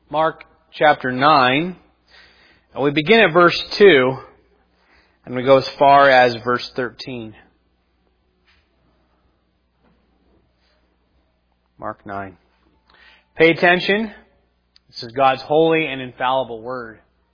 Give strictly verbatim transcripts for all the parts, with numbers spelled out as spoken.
Mark chapter nine. And we begin at verse two and we go as far as verse thirteen. Mark nine. Pay attention. This is God's holy and infallible word.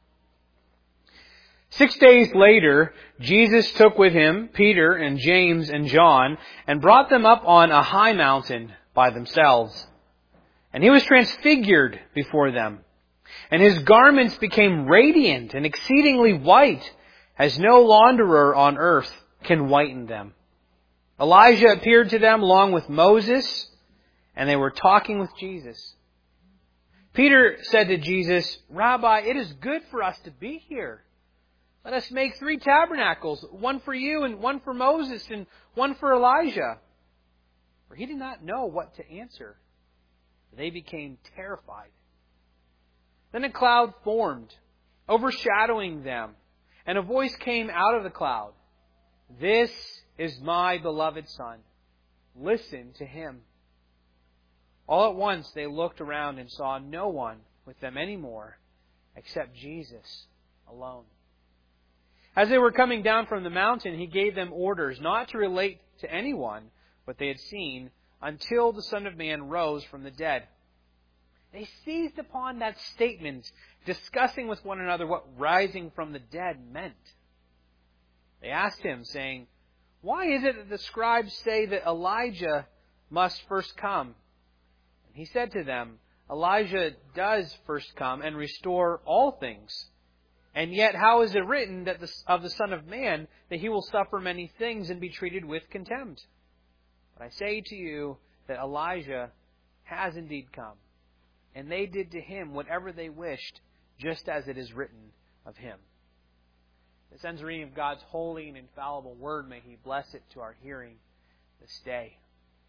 Six days later, Jesus took with him Peter and James and John and brought them up on a high mountain by themselves. And he was transfigured before them. And his garments became radiant and exceedingly white, as no launderer on earth can whiten them. Elijah appeared to them along with Moses, and they were talking with Jesus. Peter said to Jesus, "Rabbi, it is good for us to be here. Let us make three tabernacles, one for you and one for Moses and one for Elijah." For he did not know what to answer. They became terrified. Then a cloud formed, overshadowing them, and a voice came out of the cloud. "This is my beloved Son. Listen to him." All at once they looked around and saw no one with them anymore except Jesus alone. As they were coming down from the mountain, he gave them orders not to relate to anyone what they had seen until the Son of Man rose from the dead. They seized upon that statement, discussing with one another what rising from the dead meant. They asked him, saying, "Why is it that the scribes say that Elijah must first come?" And he said to them, "Elijah does first come and restore all things. And yet how is it written that the, of the Son of Man that he will suffer many things and be treated with contempt? But I say to you that Elijah has indeed come. And they did to him whatever they wished, just as it is written of him." This ends the reading of God's holy and infallible word. May He bless it to our hearing this day.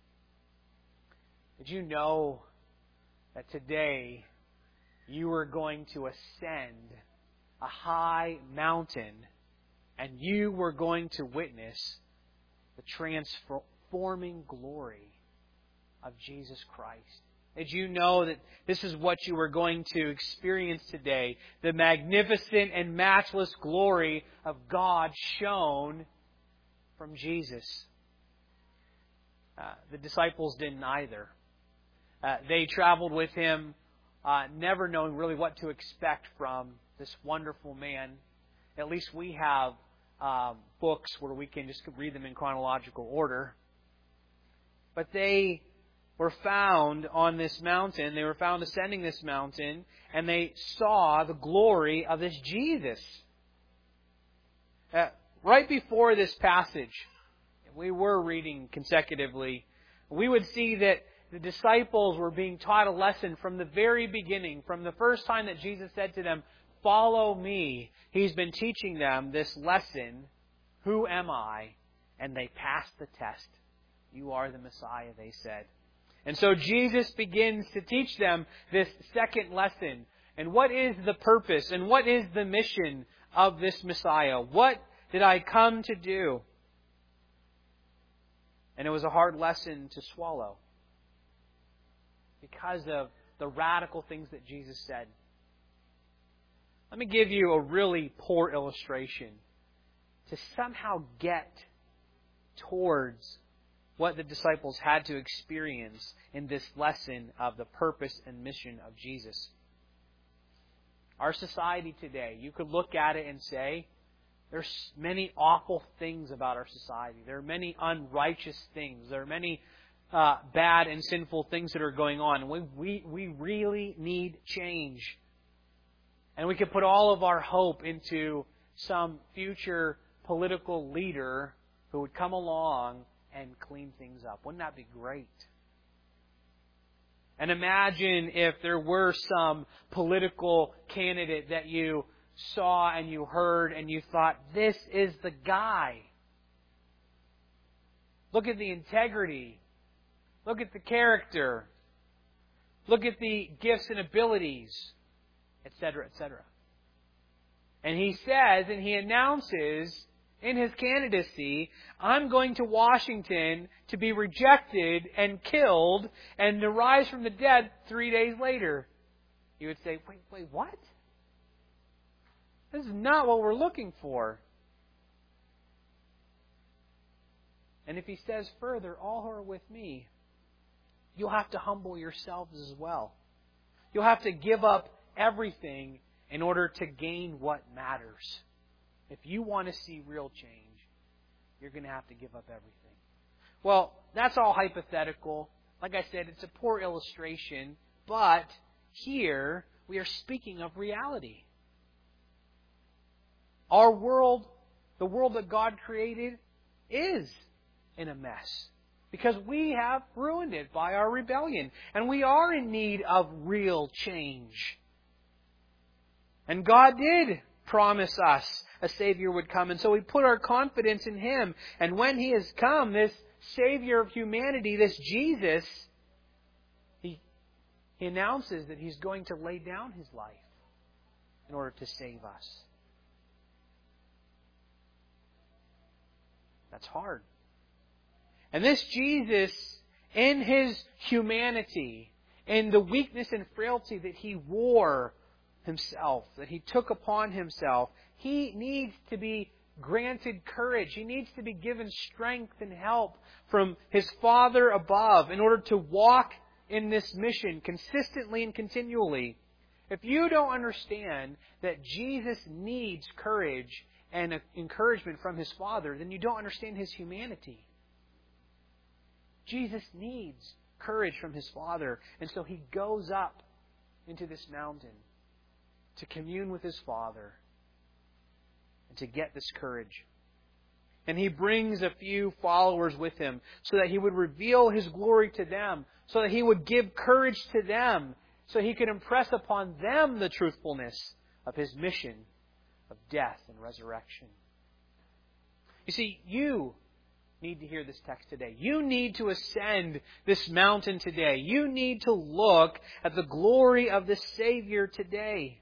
Did you know that today you are going to ascend a high mountain and you were going to witness the transforming glory of Jesus Christ? Did you know that this is what you were going to experience today? The magnificent and matchless glory of God shown from Jesus. Uh, the disciples didn't either. Uh, they traveled with Him, uh, never knowing really what to expect from this wonderful man. At least we have um, books where we can just read them in chronological order. But they were found on this mountain. They were found ascending this mountain, and they saw the glory of this Jesus. Uh, right before this passage, we were reading consecutively, we would see that the disciples were being taught a lesson from the very beginning. From the first time that Jesus said to them, "Follow me," He's been teaching them this lesson, "Who am I?" And they passed the test. "You are the Messiah," they said. And so Jesus begins to teach them this second lesson. And what is the purpose and what is the mission of this Messiah? What did I come to do? And it was a hard lesson to swallow because of the radical things that Jesus said. Let me give you a really poor illustration to somehow get towards what the disciples had to experience in this lesson of the purpose and mission of Jesus. Our society today, you could look at it and say, there's many awful things about our society. There are many unrighteous things. There are many uh, bad and sinful things that are going on. We, we, we really need change. And we could put all of our hope into some future political leader who would come along and clean things up. Wouldn't that be great? And imagine if there were some political candidate that you saw and you heard and you thought, this is the guy. Look at the integrity. Look at the character. Look at the gifts and abilities, et cetera, et cetera. And he says and he announces in his candidacy, "I'm going to Washington to be rejected and killed and to rise from the dead three days later." you would say, wait, wait, what? This is not what we're looking for. And if he says further, all who are with me, you'll have to humble yourselves as well. You'll have to give up everything in order to gain what matters. If you want to see real change, you're going to have to give up everything. Well, that's all hypothetical. Like I said, it's a poor illustration, but here we are speaking of reality. Our world, the world that God created, is in a mess because we have ruined it by our rebellion, and we are in need of real change. And God did promise us a Savior would come, and so we put our confidence in Him. And when He has come, this Savior of humanity, this Jesus, He, he announces that He's going to lay down His life in order to save us. That's hard. And this Jesus, in His humanity, in the weakness and frailty that He wore Himself, that He took upon Himself, He needs to be granted courage. He needs to be given strength and help from His Father above in order to walk in this mission consistently and continually. If you don't understand that Jesus needs courage and encouragement from His Father, then you don't understand His humanity. Jesus needs courage from His Father, and so He goes up into this mountain to commune with His Father and to get this courage. And He brings a few followers with Him so that He would reveal His glory to them, so that He would give courage to them, so He could impress upon them the truthfulness of His mission of death and resurrection. You see, you need to hear this text today. You need to ascend this mountain today. You need to look at the glory of the Savior today.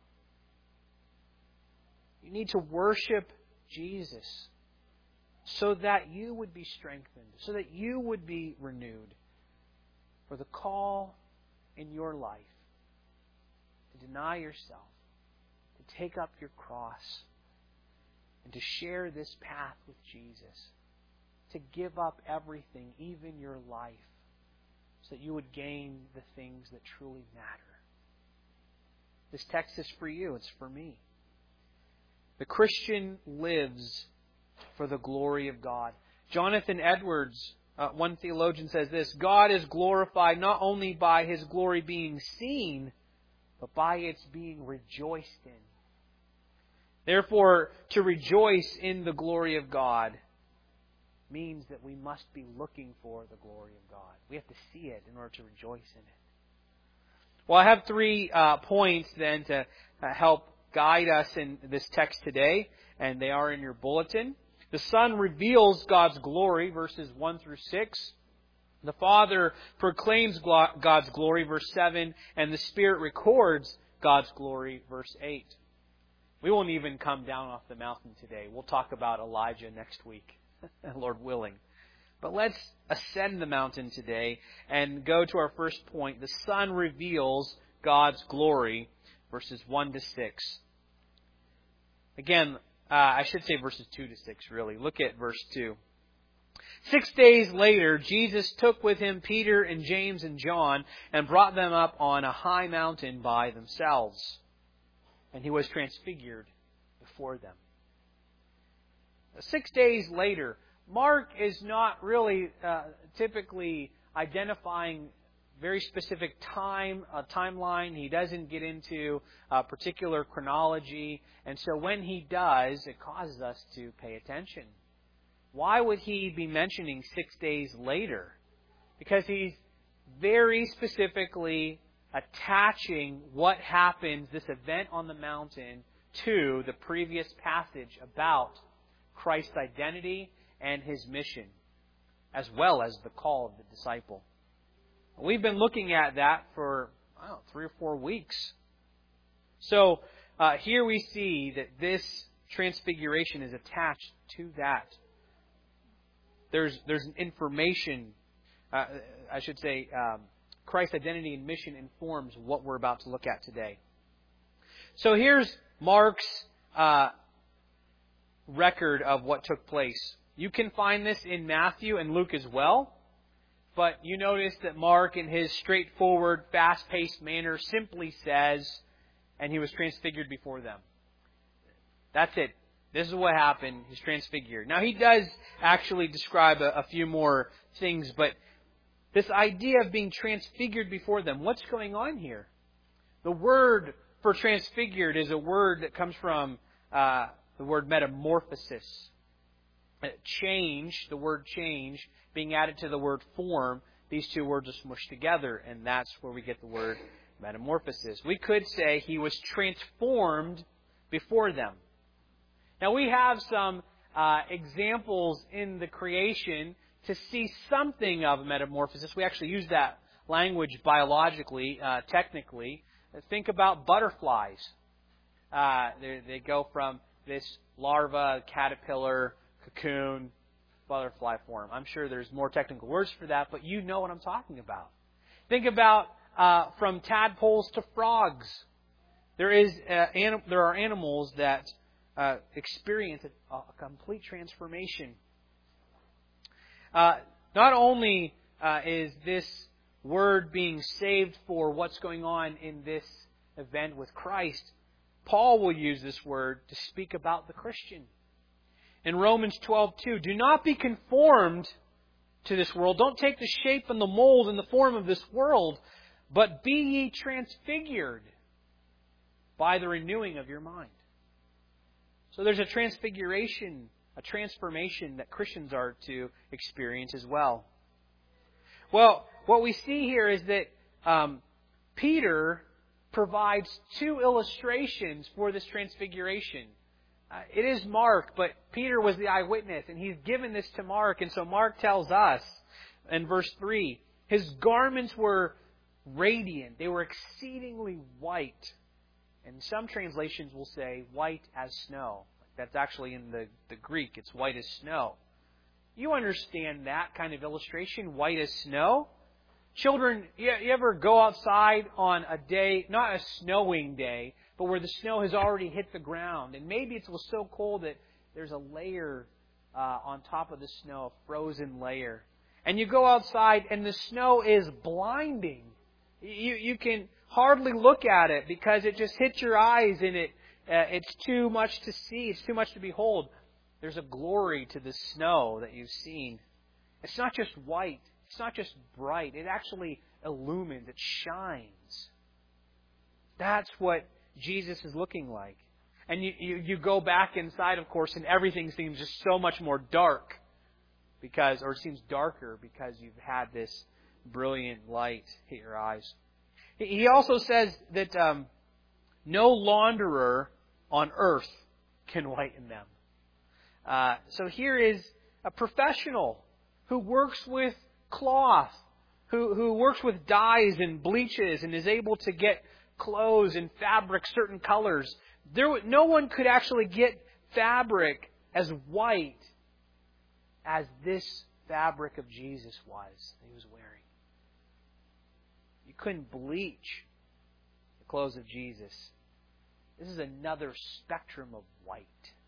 You need to worship Jesus so that you would be strengthened, so that you would be renewed for the call in your life to deny yourself, to take up your cross, and to share this path with Jesus, to give up everything, even your life, so that you would gain the things that truly matter. This text is for you. It's for me. The Christian lives for the glory of God. Jonathan Edwards, uh, one theologian, says this: God is glorified not only by His glory being seen, but by its being rejoiced in. Therefore, to rejoice in the glory of God means that we must be looking for the glory of God. We have to see it in order to rejoice in it. Well, I have three uh, points then to uh, help guide us in this text today, and they are in your bulletin. The Son reveals God's glory, verses one through six. The Father proclaims God's glory, verse seven, and the Spirit records God's glory, verse eight. We won't even come down off the mountain today. We'll talk about Elijah next week, Lord willing. But let's ascend the mountain today and go to our first point. The Son reveals God's glory, verses one to six. Again, uh, I should say verses two to six, really. Look at verse two. Six days later, Jesus took with Him Peter and James and John and brought them up on a high mountain by themselves. And He was transfigured before them. Six days later, Mark is not really uh, typically identifying very specific time, a timeline. He doesn't get into a particular chronology. And so when he does, it causes us to pay attention. Why would he be mentioning six days later? Because he's very specifically attaching what happens, this event on the mountain, to the previous passage about Christ's identity and His mission, as well as the call of the disciple. We've been looking at that for, I don't know, three or four weeks. So uh, here we see that this transfiguration is attached to that. There's there's an information, uh, I should say, um, Christ's identity and mission informs what we're about to look at today. So here's Mark's uh, record of what took place. You can find this in Matthew and Luke as well. But you notice that Mark, in his straightforward, fast-paced manner, simply says, and he was transfigured before them. That's it. This is what happened. He's transfigured. Now, he does actually describe a, a few more things, but this idea of being transfigured before them, what's going on here? The word for transfigured is a word that comes from uh, the word metamorphosis. Change, the word change, being added to the word form, these two words are smushed together, and that's where we get the word metamorphosis. We could say he was transformed before them. Now, we have some uh, examples in the creation to see something of a metamorphosis. We actually use that language biologically, uh, technically. Think about butterflies. Uh, they go from this larva, caterpillar, cocoon, butterfly form. I'm sure there's more technical words for that, but you know what I'm talking about. Think about uh, from tadpoles to frogs. There is uh, anim- there are animals that uh, experience a, a complete transformation. Uh, not only uh, is this word being saved for what's going on in this event with Christ, Paul will use this word to speak about the Christian. In Romans twelve two, do not be conformed to this world. Don't take the shape and the mold and the form of this world, but be ye transfigured by the renewing of your mind. So there's a transfiguration, a transformation that Christians are to experience as well. Well, what we see here is that um, Peter provides two illustrations for this transfiguration. Uh, it is Mark, but Peter was the eyewitness, and he's given this to Mark. And so Mark tells us in verse three, his garments were radiant. They were exceedingly white. And some translations will say white as snow. That's actually in the, the Greek. It's white as snow. You understand that kind of illustration, white as snow? Children, you, you ever go outside on a day, not a snowing day, but where the snow has already hit the ground, and maybe it was so cold that there's a layer uh, on top of the snow, a frozen layer. And you go outside and the snow is blinding. You you can hardly look at it because it just hits your eyes and it uh, it's too much to see. It's too much to behold. There's a glory to the snow that you've seen. It's not just white. It's not just bright. It actually illumines. It shines. That's what Jesus is looking like. And you, you, you go back inside, of course, and everything seems just so much more dark because, or it seems darker because you've had this brilliant light hit your eyes. He also says that um, no launderer on earth can whiten them. Uh, so here is a professional who works with cloth, who, who works with dyes and bleaches and is able to get clothes and fabric certain colors. There, no one could actually get fabric as white as this fabric of Jesus was that he was wearing. You couldn't bleach the clothes of Jesus. This is another spectrum of white.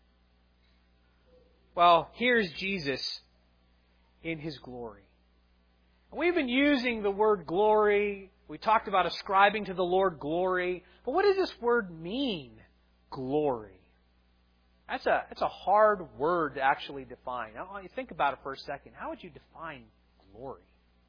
Well, here's Jesus in His glory. We've been using the word glory. We talked about ascribing to the Lord glory. But what does this word mean, glory? That's a, that's a hard word to actually define. I want you to think about it for a second. How would you define glory?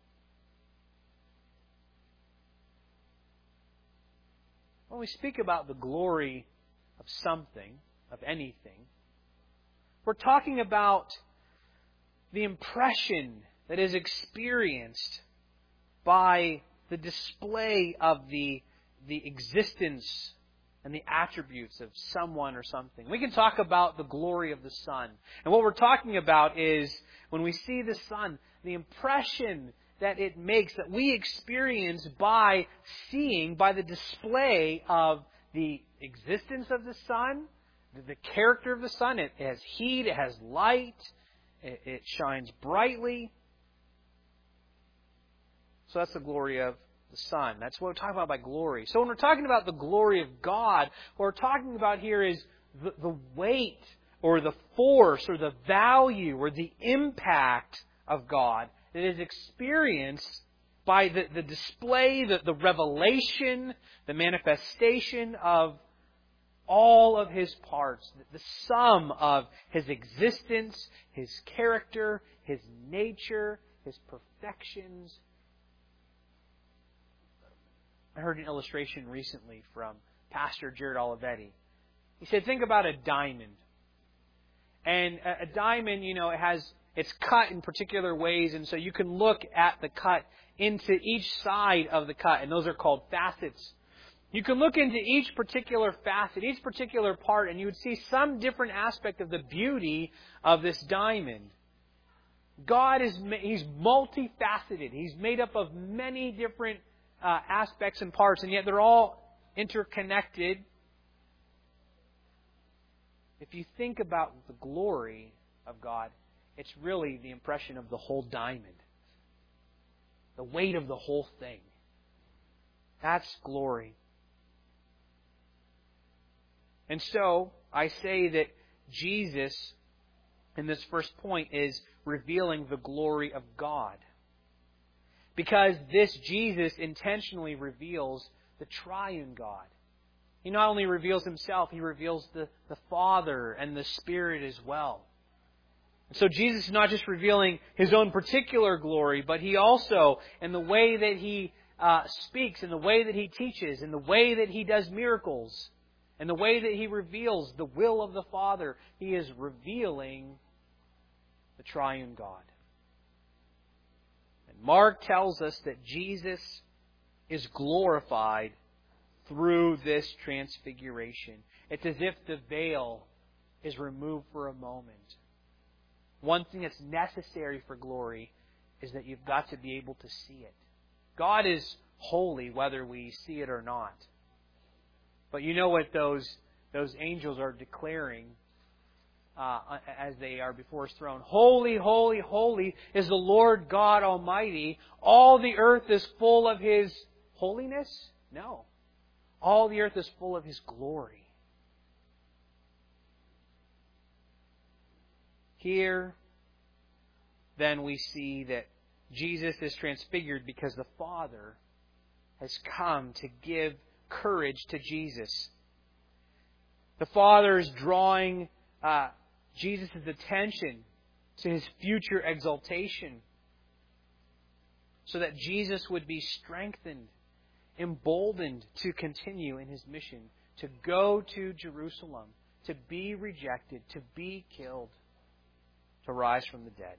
When we speak about the glory of something, of anything, we're talking about the impression that is experienced by the display of the, the existence and the attributes of someone or something. We can talk about the glory of the sun. And what we're talking about is when we see the sun, the impression that it makes, that we experience by seeing, by the display of the existence of the sun, the character of the sun. It has heat, it has light, it, it shines brightly. So that's the glory of the Son. That's what we're talking about by glory. So when we're talking about the glory of God, what we're talking about here is the, the weight or the force or the value or the impact of God that is experienced by the, the display, the, the revelation, the manifestation of all of His parts, the sum of His existence, His character, His nature, His perfections. I heard an illustration recently from Pastor Jared Olivetti. He said, think about a diamond. And a, a diamond, you know, it has, it's cut in particular ways, and so you can look at the cut into each side of the cut, and those are called facets. You can look into each particular facet, each particular part, and you would see some different aspect of the beauty of this diamond. God is He's multifaceted. He's made up of many different uh, aspects and parts, and yet they're all interconnected. If you think about the glory of God, it's really the impression of the whole diamond. The weight of the whole thing. That's glory. And so, I say that Jesus, in this first point, is revealing the glory of God. Because this Jesus intentionally reveals the triune God. He not only reveals Himself, He reveals the, the Father and the Spirit as well. And so Jesus is not just revealing His own particular glory, but He also, in the way that He uh, speaks, in the way that He teaches, in the way that He does miracles, in the way that He reveals the will of the Father, He is revealing the triune God. And Mark tells us that Jesus is glorified through this transfiguration. It's as if the veil is removed for a moment. One thing that's necessary for glory is that you've got to be able to see it. God is holy whether we see it or not. But you know what those those angels are declaring uh, as they are before His throne. Holy, holy, holy is the Lord God Almighty. All the earth is full of His holiness? No. All the earth is full of His glory. Here, then, we see that Jesus is transfigured because the Father has come to give courage to Jesus. The Father is drawing uh, Jesus' attention to His future exaltation so that Jesus would be strengthened, emboldened to continue in His mission, to go to Jerusalem, to be rejected, to be killed, to rise from the dead.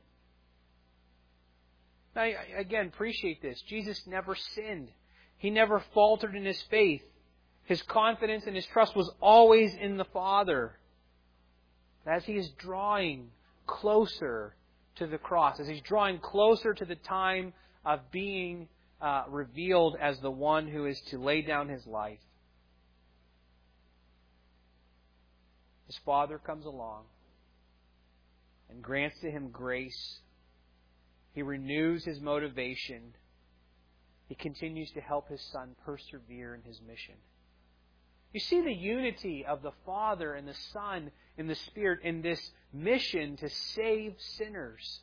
Now, again, appreciate this. Jesus never sinned. He never faltered in His faith. His confidence and His trust was always in the Father. As He is drawing closer to the cross, as He's drawing closer to the time of being uh, revealed as the one who is to lay down His life, His Father comes along and grants to Him grace. He renews His motivation. He continues to help His Son persevere in His mission. You see the unity of the Father and the Son and the Spirit in this mission to save sinners.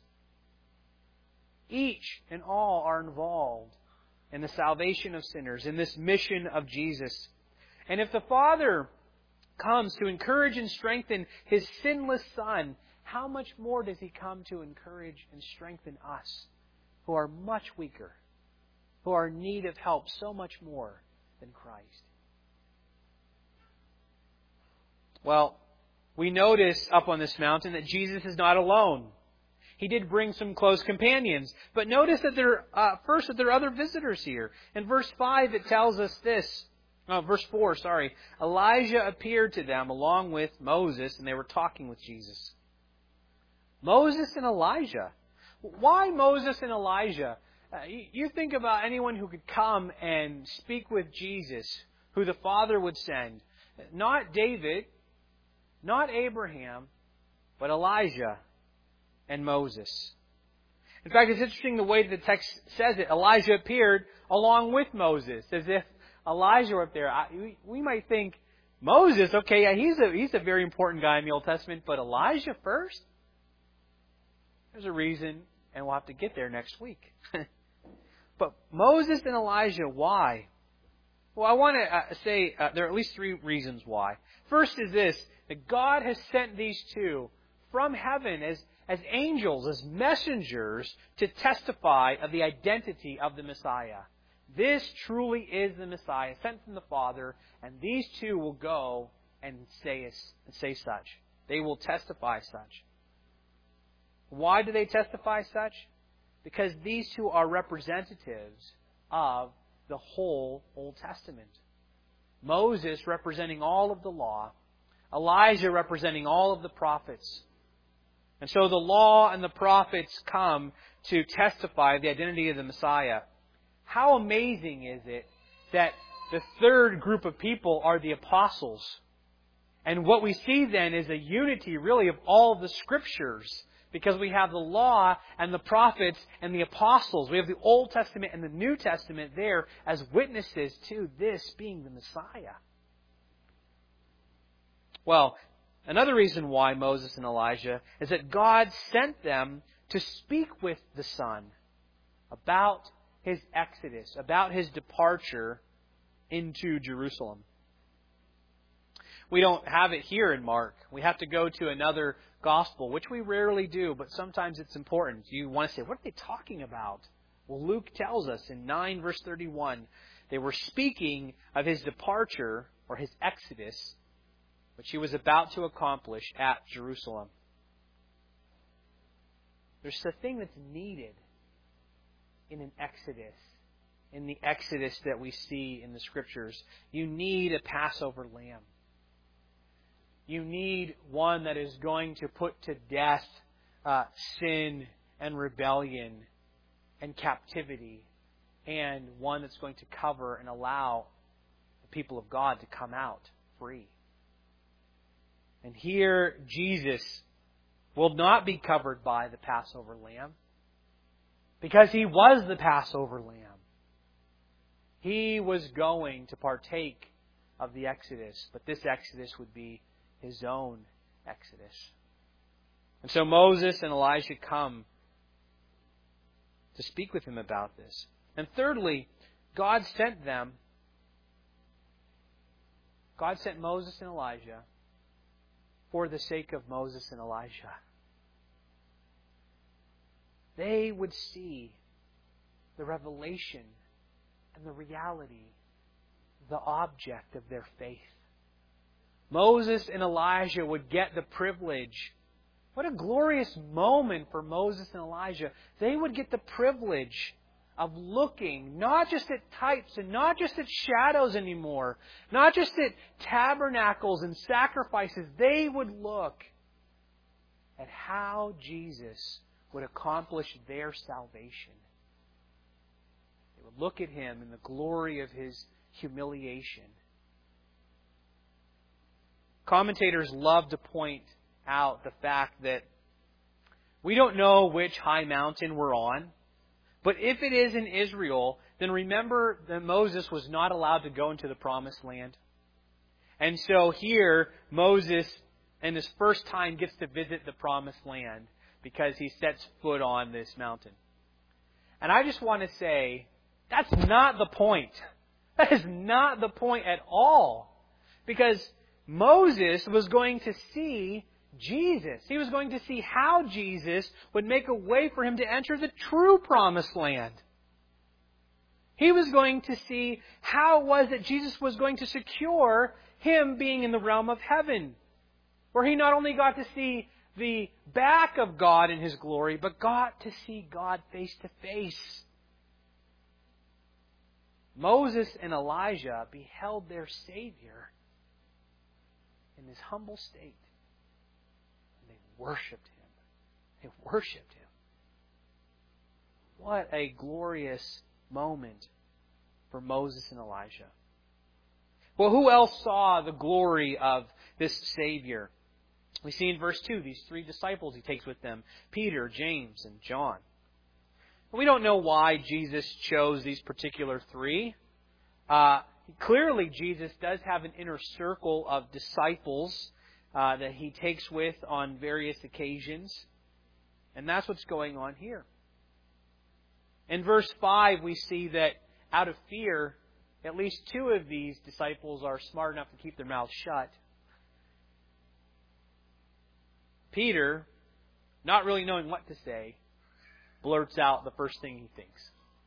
Each and all are involved in the salvation of sinners, in this mission of Jesus. And if the Father comes to encourage and strengthen His sinless Son, how much more does He come to encourage and strengthen us, who are much weaker, who are in need of help so much more than Christ? Well, we notice up on this mountain that Jesus is not alone. He did bring some close companions. But notice that there, uh, first, that there are other visitors here. In verse five, it tells us this. Oh, verse four, sorry. Elijah appeared to them along with Moses, and they were talking with Jesus. Moses and Elijah. Why Moses and Elijah? Uh, you, you think about anyone who could come and speak with Jesus, who the Father would send. Not David, not Abraham, but Elijah and Moses. In fact, it's interesting the way the text says it. Elijah appeared along with Moses, as if Elijah were up there. I, we, we might think, Moses, okay, yeah, he's a, he's a very important guy in the Old Testament, but Elijah first? There's a reason, and we'll have to get there next week. But Moses and Elijah, why? Well, I want to uh, say uh, there are at least three reasons why. First is this, that God has sent these two from heaven as, as angels, as messengers, to testify of the identity of the Messiah. This truly is the Messiah, sent from the Father, and these two will go and say, say such. They will testify such. Why do they testify such? Because these two are representatives of the whole Old Testament. Moses representing all of the law, Elijah representing all of the prophets. And so the law and the prophets come to testify the identity of the Messiah. How amazing is it that the third group of people are the apostles? And what we see then is a unity really of all of the Scriptures, because we have the law and the prophets and the apostles. We have the Old Testament and the New Testament there as witnesses to this being the Messiah. Well, another reason why Moses and Elijah is that God sent them to speak with the Son about His exodus, about His departure into Jerusalem. We don't have it here in Mark. We have to go to another gospel, which we rarely do, but sometimes it's important. You want to say, what are they talking about? Well, Luke tells us in nine verse thirty-one, they were speaking of His departure, or His exodus, which He was about to accomplish at Jerusalem. There's a thing that's needed in an exodus, in the exodus that we see in the Scriptures. You need a Passover lamb. You need one that is going to put to death uh, sin and rebellion and captivity, and one that's going to cover and allow the people of God to come out free. And here Jesus will not be covered by the Passover lamb, because He was the Passover lamb. He was going to partake of the Exodus, but this Exodus would be His own Exodus. And so Moses and Elijah come to speak with Him about this. And thirdly, God sent them, God sent Moses and Elijah for the sake of Moses and Elijah. They would see the revelation and the reality, the object of their faith. Moses and Elijah would get the privilege. What a glorious moment for Moses and Elijah. They would get the privilege of looking not just at types and not just at shadows anymore, not just at tabernacles and sacrifices. They would look at how Jesus would accomplish their salvation. They would look at Him in the glory of His humiliation. Commentators love to point out the fact that we don't know which high mountain we're on, but if it is in Israel, then remember that Moses was not allowed to go into the Promised Land. And so here, Moses, in his first time, gets to visit the Promised Land because he sets foot on this mountain. And I just want to say, that's not the point. That is not the point at all. Because Moses was going to see Jesus. He was going to see how Jesus would make a way for him to enter the true Promised Land. He was going to see how it was that Jesus was going to secure him being in the realm of heaven, where he not only got to see the back of God in His glory, but got to see God face to face. Moses and Elijah beheld their Savior in His humble state. And they worshipped Him. They worshipped Him. What a glorious moment for Moses and Elijah. Well, who else saw the glory of this Savior? We see in verse two, these three disciples He takes with them, Peter, James, and John. We don't know why Jesus chose these particular three. Uh, clearly, Jesus does have an inner circle of disciples uh, that He takes with on various occasions. And that's what's going on here. In verse five, we see that out of fear, at least two of these disciples are smart enough to keep their mouths shut. Peter, not really knowing what to say, blurts out the first thing he thinks.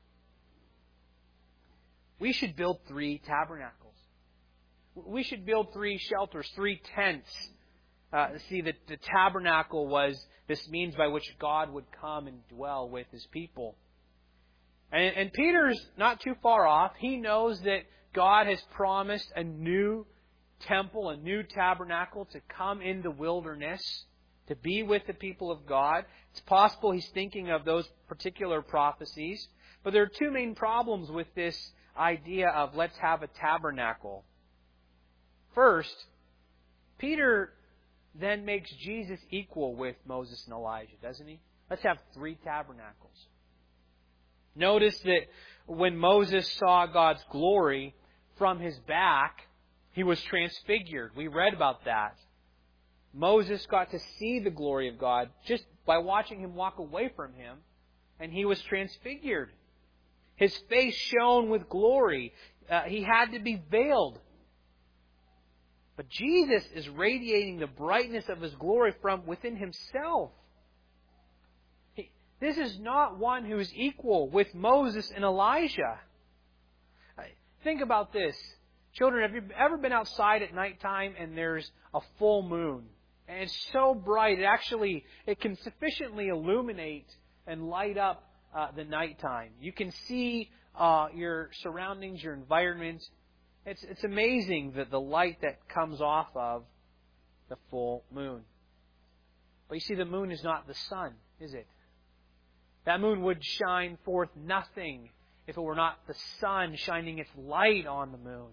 We should build three tabernacles. We should build three shelters, three tents. Uh, see, that the tabernacle was this means by which God would come and dwell with His people. And, and Peter's not too far off. He knows that God has promised a new temple, a new tabernacle to come in the wilderness, to be with the people of God. It's possible he's thinking of those particular prophecies. But there are two main problems with this idea of let's have a tabernacle. First, Peter then makes Jesus equal with Moses and Elijah, doesn't he? Let's have three tabernacles. Notice that when Moses saw God's glory from his back, he was transfigured. We read about that. Moses got to see the glory of God just by watching Him walk away from Him, and he was transfigured. His face shone with glory. Uh, he had to be veiled. But Jesus is radiating the brightness of His glory from within Himself. He, this is not one who is equal with Moses and Elijah. Think about this. Children, have you ever been outside at nighttime and there's a full moon? And it's so bright, it actually, it can sufficiently illuminate and light up uh, the nighttime. You can see uh, your surroundings, your environment. It's, it's amazing that the light that comes off of the full moon. But you see, the moon is not the sun, is it? That moon would shine forth nothing if it were not the sun shining its light on the moon.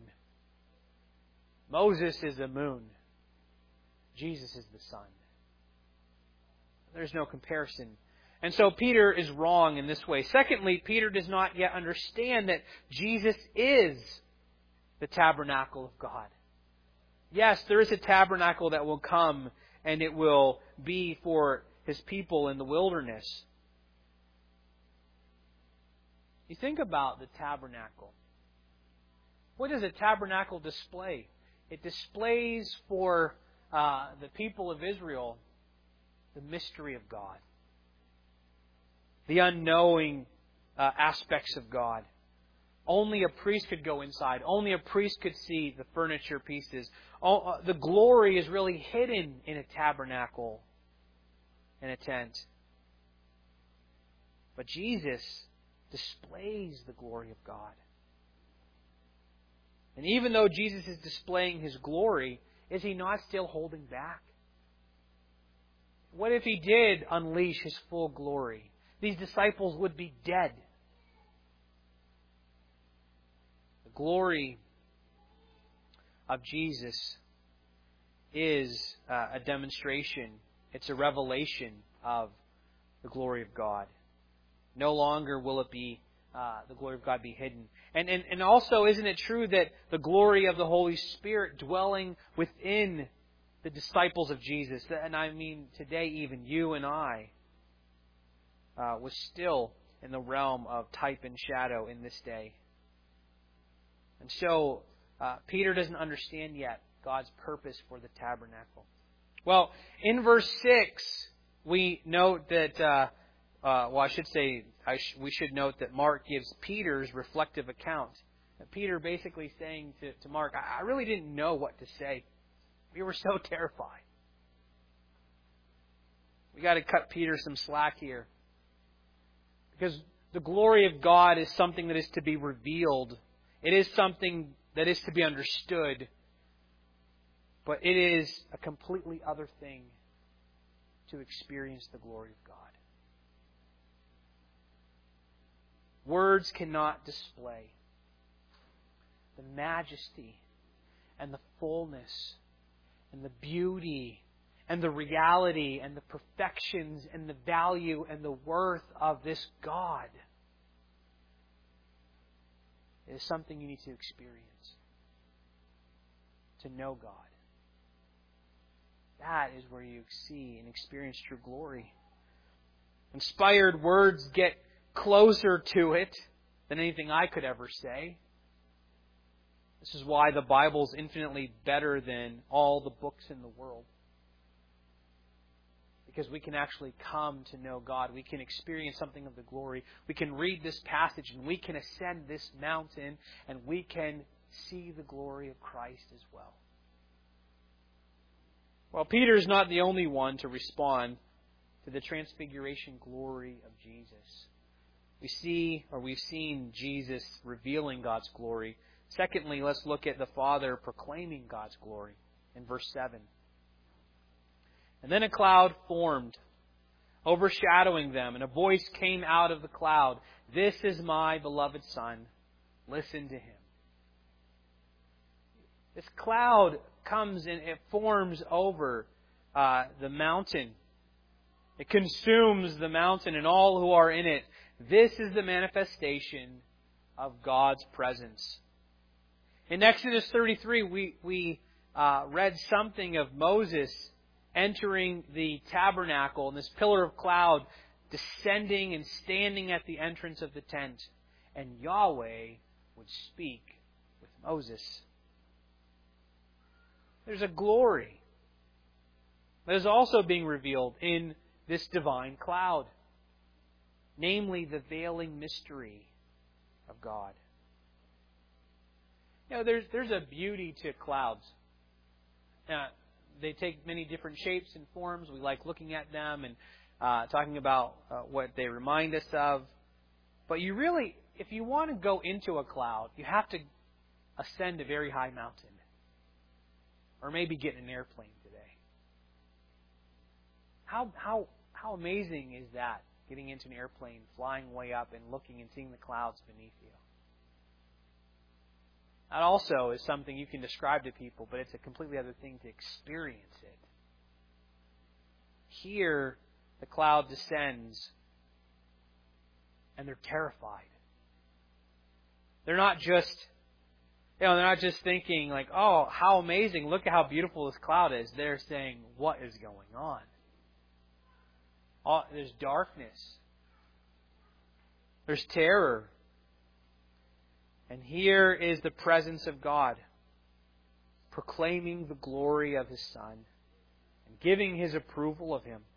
Moses is the moon. Jesus is the sun. There's no comparison. And so Peter is wrong in this way. Secondly, Peter does not yet understand that Jesus is the tabernacle of God. Yes, there is a tabernacle that will come and it will be for His people in the wilderness. You think about the tabernacle. What does a tabernacle display? It displays for uh, the people of Israel the mystery of God, the unknowing uh, aspects of God. Only a priest could go inside. Only a priest could see the furniture pieces. Oh, uh, the glory is really hidden in a tabernacle, in a tent. But Jesus displays the glory of God. And even though Jesus is displaying His glory, is He not still holding back? What if He did unleash His full glory? These disciples would be dead. The glory of Jesus is uh, a demonstration. It's a revelation of the glory of God. No longer will it be uh, the glory of God be hidden. And, and and also, isn't it true that the glory of the Holy Spirit dwelling within the disciples of Jesus, and I mean today even you and I, uh, was still in the realm of type and shadow in this day. And so, uh, Peter doesn't understand yet God's purpose for the tabernacle. Well, in verse six, we note that, uh, uh, well, I should say, I sh- we should note that Mark gives Peter's reflective account. And Peter basically saying to, to Mark, I-, I really didn't know what to say. We were so terrified. We got to cut Peter some slack here. Because the glory of God is something that is to be revealed. It is something that is to be understood. But it is a completely other thing to experience the glory of God. Words cannot display the majesty and the fullness and the beauty and the reality and the perfections and the value and the worth of this God is something you need to experience. To know God. That is where you see and experience true glory. Inspired words get closer to it than anything I could ever say. This is why the Bible is infinitely better than all the books in the world. Because we can actually come to know God. We can experience something of the glory. We can read this passage and we can ascend this mountain and we can see the glory of Christ as well. Well, Peter is not the only one to respond to the transfiguration glory of Jesus. We see, or we've seen Jesus revealing God's glory. Secondly, let's look at the Father proclaiming God's glory in verse seven. And then a cloud formed, overshadowing them, and a voice came out of the cloud. This is my beloved Son. Listen to Him. This cloud comes and it forms over uh, the mountain. It consumes the mountain and all who are in it. This is the manifestation of God's presence. In Exodus thirty-three, we, we uh, read something of Moses entering the tabernacle and this pillar of cloud descending and standing at the entrance of the tent. And Yahweh would speak with Moses. There's a glory that is also being revealed in this divine cloud. Namely, the veiling mystery of God. You know, there's, there's a beauty to clouds. Now, they take many different shapes and forms. We like looking at them and uh, talking about uh, what they remind us of. But you really, if you want to go into a cloud, you have to ascend a very high mountain. Or maybe get in an airplane today. How how how amazing is that? Getting into an airplane, flying way up, and looking and seeing the clouds beneath you. That also is something you can describe to people, but it's a completely other thing to experience it. Here, the cloud descends, and they're terrified. They're not just, you know, they're not just thinking like, "Oh, how amazing! Look at how beautiful this cloud is." They're saying, "What is going on?" Oh, there's darkness. There's terror. And here is the presence of God, proclaiming the glory of His Son and giving His approval of Him.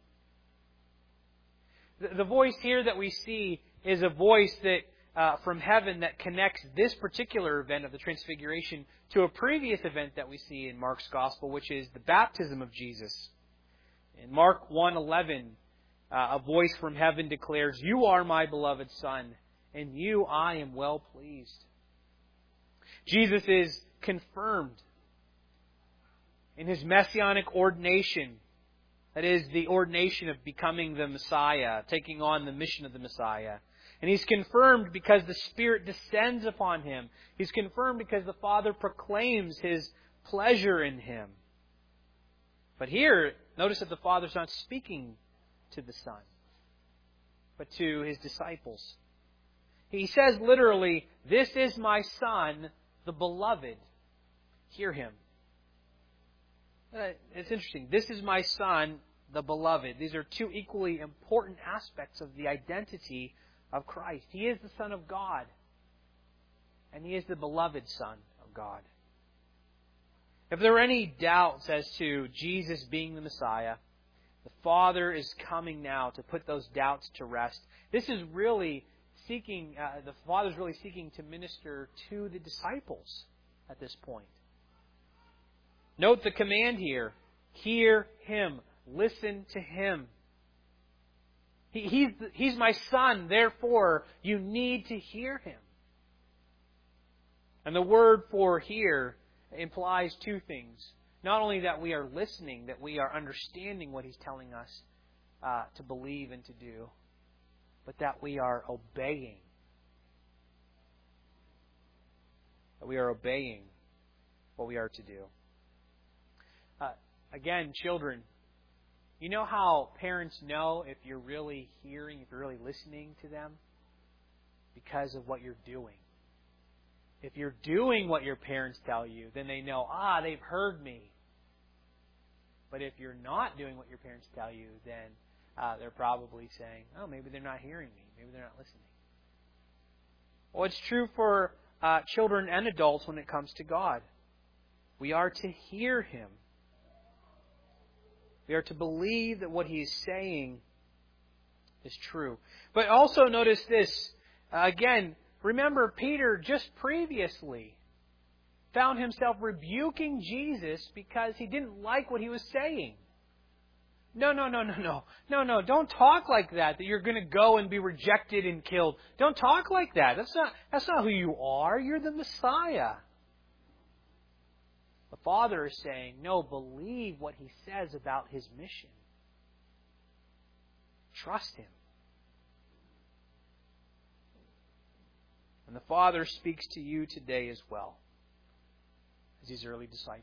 The, the voice here that we see is a voice that uh, from heaven that connects this particular event of the Transfiguration to a previous event that we see in Mark's Gospel, which is the baptism of Jesus. In Mark one eleven, uh, a voice from heaven declares, "You are my beloved Son, in you I am well pleased." Jesus is confirmed in His messianic ordination. That is, the ordination of becoming the Messiah, taking on the mission of the Messiah. And He's confirmed because the Spirit descends upon Him. He's confirmed because the Father proclaims His pleasure in Him. But here, notice that the Father's not speaking to the Son, but to His disciples. He says literally, "This is my Son, the beloved. Hear Him." Uh, it's interesting. This is my Son, the beloved. These are two equally important aspects of the identity of Christ. He is the Son of God, and He is the beloved Son of God. If there are any doubts as to Jesus being the Messiah, the Father is coming now to put those doubts to rest. This is really seeking, uh, the Father is really seeking to minister to the disciples at this point. Note the command here. Hear Him. Listen to Him. He, he's, he's my Son, therefore you need to hear Him. And the word for hear implies two things. Not only that we are listening, that we are understanding what He's telling us uh, to believe and to do, but that we are obeying. That we are obeying what we are to do. Uh, again, children, You know how parents know if you're really hearing, if you're really listening to them? Because of what you're doing. If you're doing what your parents tell you, then they know, ah, they've heard me. But if you're not doing what your parents tell you, then uh, they're probably saying, oh, maybe they're not hearing me. Maybe they're not listening. Well, it's true for uh, children and adults when it comes to God. We are to hear Him. We are to believe that what He is saying is true. But also notice this. Uh, again, remember Peter just previously found himself rebuking Jesus because he didn't like what He was saying. No, no, no, no, no. No, no, don't talk like that, that you're going to go and be rejected and killed. Don't talk like that. That's not, that's not who you are. You're the Messiah. The Father is saying, no, believe what He says about His mission. Trust Him. And the Father speaks to you today as well, as these early disciples.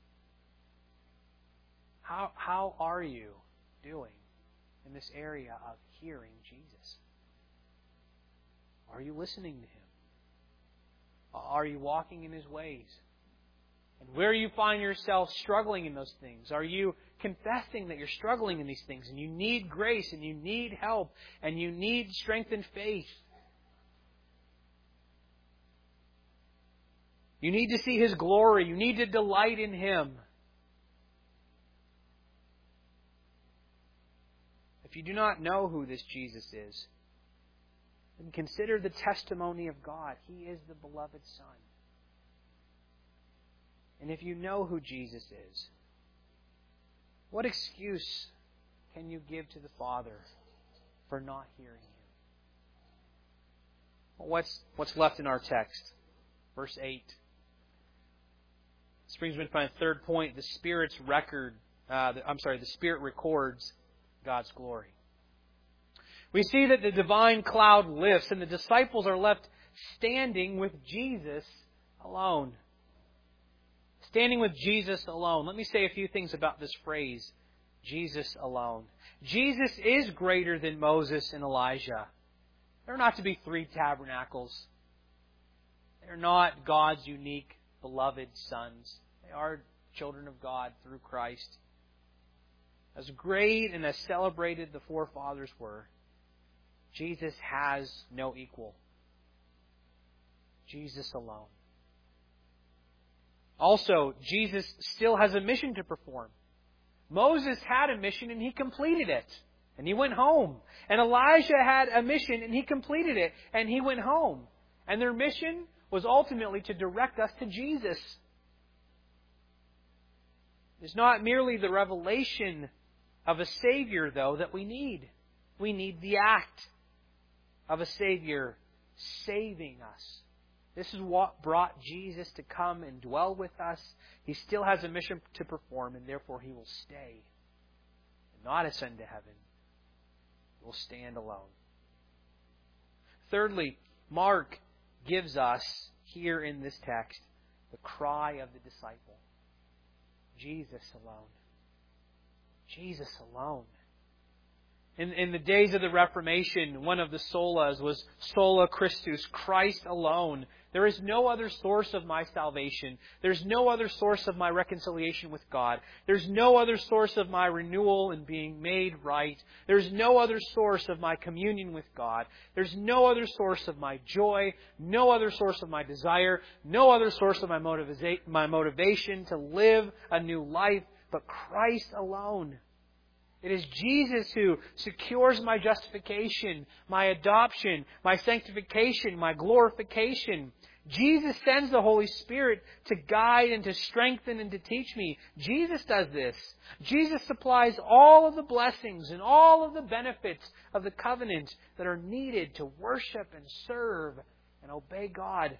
How, how are you doing in this area of hearing Jesus? Are you listening to Him? Are you walking in His ways? And where you find yourself struggling in those things, are you confessing that you're struggling in these things and you need grace and you need help and you need strength and faith? You need to see His glory. You need to delight in Him. If you do not know who this Jesus is, then consider the testimony of God. He is the beloved Son. And if you know who Jesus is, what excuse can you give to the Father for not hearing Him? Well, what's, what's left in our text? Verse eight. This brings me to my third point. The Spirit's record, uh, the, I'm sorry, the Spirit records God's glory. We see that the divine cloud lifts and the disciples are left standing with Jesus alone. Standing with Jesus alone. Let me say a few things about this phrase, Jesus alone. Jesus is greater than Moses and Elijah. There are not to be three tabernacles. They're not God's unique, beloved sons. They are children of God through Christ. As great and as celebrated the forefathers were, Jesus has no equal. Jesus alone. Also, Jesus still has a mission to perform. Moses had a mission and he completed it. And he went home. And Elijah had a mission and he completed it. And he went home. And their mission was ultimately to direct us to Jesus. It's not merely the revelation of a Savior, though, that we need. We need the act of a Savior saving us. This is what brought Jesus to come and dwell with us. He still has a mission to perform, and therefore He will stay and not ascend to heaven. He will stand alone. Thirdly, Mark gives us, here in this text, the cry of the disciple. Jesus alone. Jesus alone. In, in the days of the Reformation, one of the solas was sola Christus, Christ alone. There is no other source of my salvation. There's no other source of my reconciliation with God. There's no other source of my renewal and being made right. There's no other source of my communion with God. There's no other source of my joy, no other source of my desire, no other source of my, motiva- my motivation to live a new life, but Christ alone. It is Jesus who secures my justification, my adoption, my sanctification, my glorification. Jesus sends the Holy Spirit to guide and to strengthen and to teach me. Jesus does this. Jesus supplies all of the blessings and all of the benefits of the covenant that are needed to worship and serve and obey God.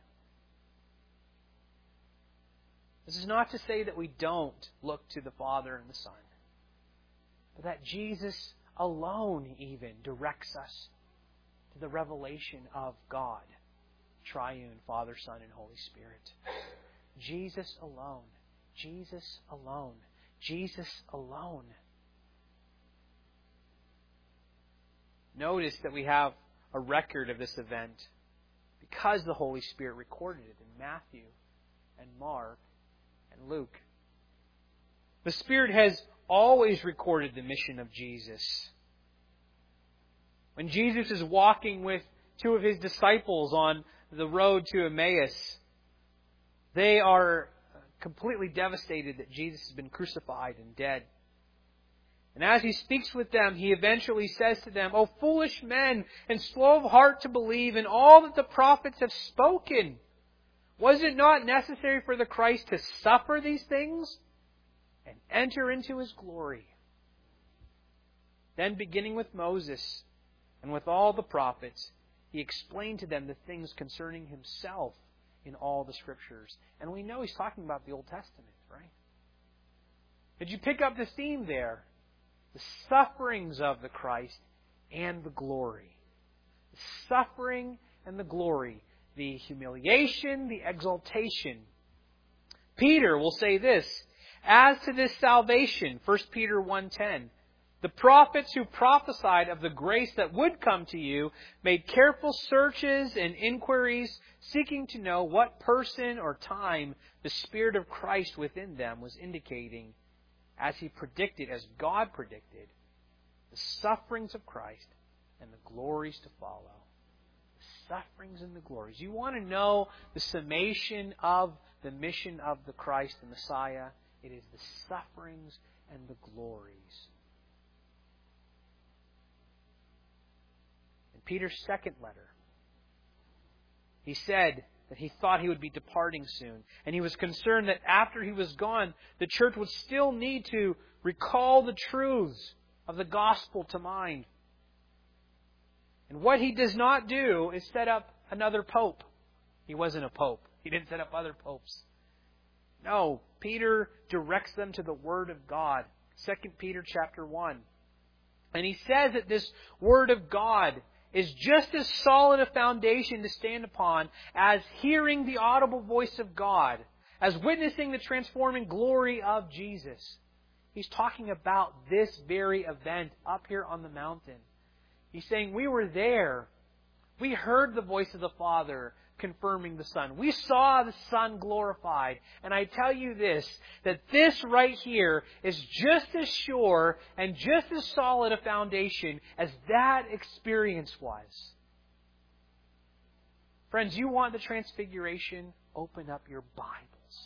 This is not to say that we don't look to the Father and the Son, but that Jesus alone even directs us to the revelation of God, triune, Father, Son, and Holy Spirit. Jesus alone. Jesus alone. Jesus alone. Notice that we have a record of this event because the Holy Spirit recorded it in Matthew and Mark and Luke. The Spirit has always recorded the mission of Jesus. When Jesus is walking with two of His disciples on the road to Emmaus, they are completely devastated that Jesus has been crucified and dead. And as He speaks with them, He eventually says to them, "O foolish men, and slow of heart to believe in all that the prophets have spoken. Was it not necessary for the Christ to suffer these things and enter into His glory?" Then, beginning with Moses and with all the prophets, He explained to them the things concerning Himself in all the Scriptures. And we know He's talking about the Old Testament, right? Did you pick up the theme there? The sufferings of the Christ and the glory. The suffering and the glory. The humiliation, the exaltation. Peter will say this, "As to this salvation," First Peter one ten, "the prophets who prophesied of the grace that would come to you made careful searches and inquiries, seeking to know what person or time the Spirit of Christ within them was indicating, as He predicted, as God predicted, the sufferings of Christ and the glories to follow." The sufferings and the glories. You want to know the summation of the mission of the Christ, the Messiah? It is the sufferings and the glories. In Peter's second letter, he said that he thought he would be departing soon. And he was concerned that after he was gone, the church would still need to recall the truths of the gospel to mind. And what he does not do is set up another pope. He wasn't a pope. He didn't set up other popes. No, Peter directs them to the Word of God. Second Peter chapter one. And he says that this Word of God is just as solid a foundation to stand upon as hearing the audible voice of God, as witnessing the transforming glory of Jesus. He's talking about this very event up here on the mountain. He's saying, we were there. We heard the voice of the Father confirming the Son. We saw the Son glorified. And I tell you this, that this right here is just as sure and just as solid a foundation as that experience was. Friends, you want the Transfiguration? Open up your Bibles.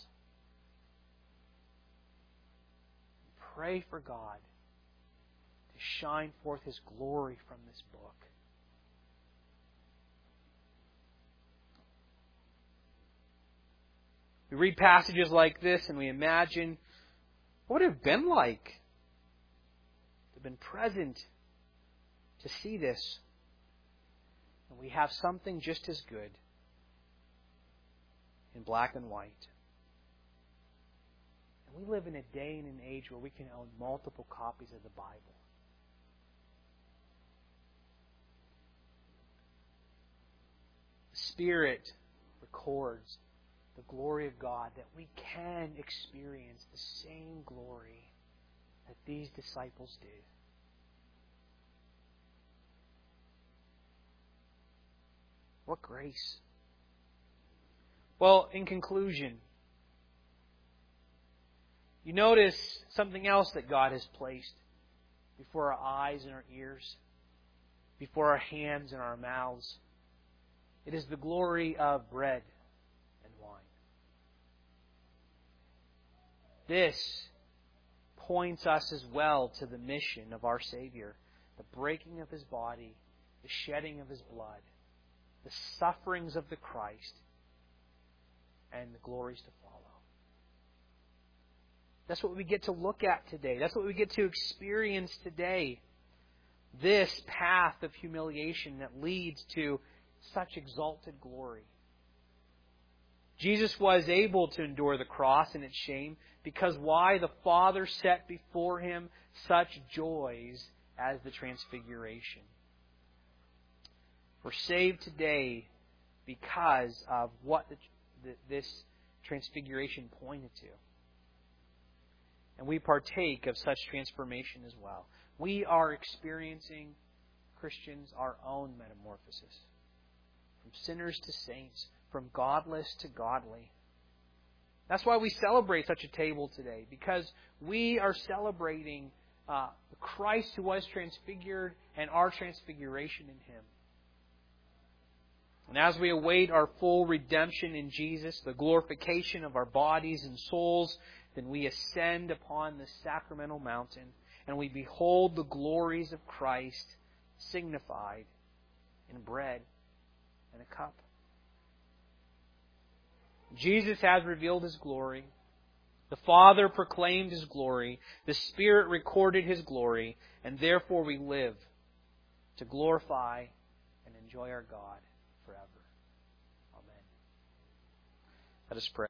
Pray for God to shine forth His glory from this book. We read passages like this and we imagine, what would it have been like to have been present to see this? And we have something just as good in black and white. And we live in a day and an age where we can own multiple copies of the Bible. The Spirit records the glory of God, that we can experience the same glory that these disciples did. What grace. Well, in conclusion, you notice something else that God has placed before our eyes and our ears, before our hands and our mouths. It is the glory of bread and wine. This points us as well to the mission of our Savior, the breaking of His body, the shedding of His blood, the sufferings of the Christ, and the glories to follow. That's what we get to look at today. That's what we get to experience today. This path of humiliation that leads to such exalted glory. Jesus was able to endure the cross and its shame because why? The Father set before Him such joys as the Transfiguration. We're saved today because of what the, the, this Transfiguration pointed to. And we partake of such transformation as well. We are experiencing Christians, our own metamorphosis. From sinners to saints, from godless to godly. That's why we celebrate such a table today, because we are celebrating uh, Christ who was transfigured and our transfiguration in Him. And as we await our full redemption in Jesus, the glorification of our bodies and souls, then we ascend upon the sacramental mountain and we behold the glories of Christ signified in bread and a cup. Jesus has revealed His glory. The Father proclaimed His glory. The Spirit recorded His glory. And therefore we live to glorify and enjoy our God forever. Amen. Let us pray.